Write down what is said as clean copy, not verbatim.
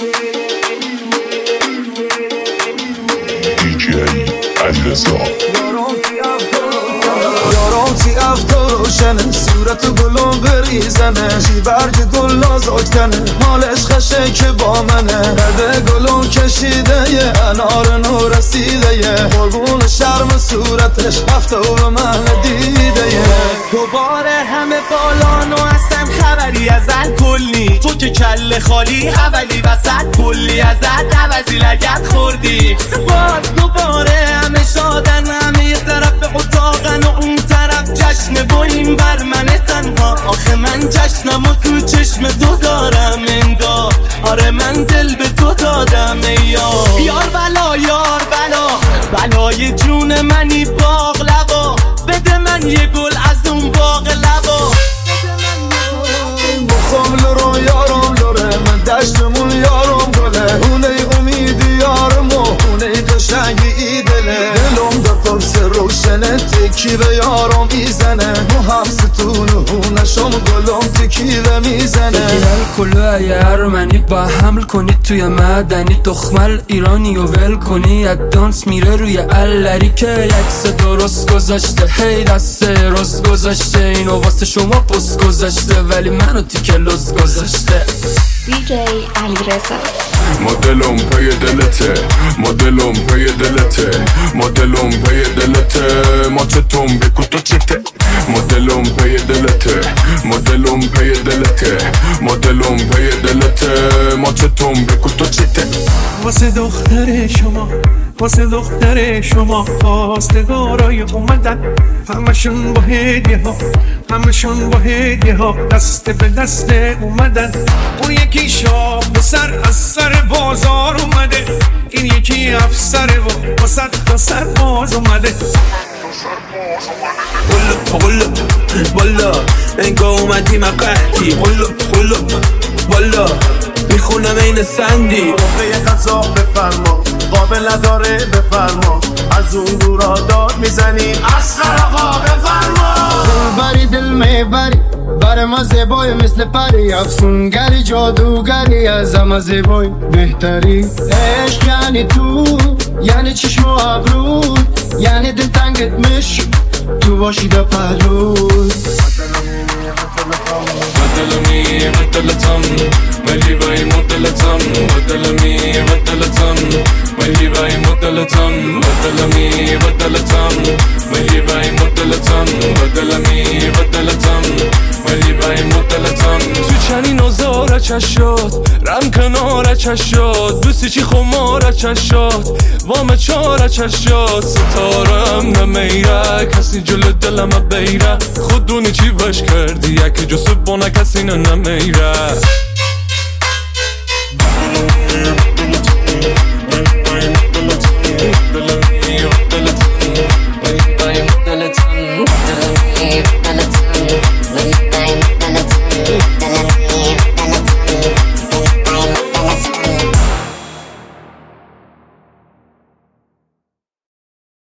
یارم تی افتر روشنه صورت گلم بریزنه چی برگ گل نازکتنه حالش خشه که با منه رده گلم کشیده یه انار نو رسیده یه قربون شرم صورتش هفته و به من دیده یه دوباره همه بالان و اصلا خبری ازت کلی تو که کل خالی اولی وسط کلی ازت عوضی لگت خوردی باز دوباره همه شادن همه یه طرف اتاقن و اون طرف جشن و این بر من تنها آخه من جشنم و تو چشم تو دارم انگار آره من دل به تو دادم یار بلا یار بلا بلای جون منی باقلبا بده من یه گل از اون باقلبا بخوام لرو یارم لره من دشتمون یارم گله اونه امیدی یارم و اونه قشنگی ایدله دلم در پرس روشنه تکی به یارم میزنه مو هم ستون و هونشم گلم تکیله میزنه بگیرل کلو اگه ارمنی با حمل کنی توی مدنی دخمل ایرانی و ول کنی از دانس میره روی اللری که یکس درست گذاشته هی دست رست گذاشته اینو واسه شما پست گذاشته ولی منو تیکه لست گذاشته دیجی علیرضا مدلم پی دلته مدلم پی دلته مدلم پی دلته ما چتم بکو تو چته مدلم پی دلته مدلم پی دلته مدلم پی دلته ما چتم بکو تو چته واسه دختر شما واسه دختر شما خواستگارای اومدن همشون با هدیه ها همشون با هدیه ها دست به دست اومدن اون یکی شاه سر از سر بازار اومده این یکی افسر و واسه تا سر باز اومده قلب والا انگاه اومدی مقعدی قلب والا میخونم این سندی موقع غذا بفرما قابل نداره بفرما از اون دورا داد میزنی اصغر آقا بفرما بری دل میبری بر ما زیبای مثل پری افسونگری جادوگری از همه زیبای بهتری عشق یعنی تو یعنی چشم و ابرو یعنی دل تنگت مش تو باشی دا پهلوی مدلمی مدلتم ولی بای مدلتم مدلمی مدلتم ولی بای مدلتم مدلمی مدلتم ولی بای مدلتم مدلمی مدلتم ولی بای مدلتم تو چنین آزار چشات رم کنار چشات دوستی چی خمار چشات وام چار چشات ستارم نمیره کسی جلو دلم بیره خودونی چی وش کردی یکی جو سبونه کسی نمیره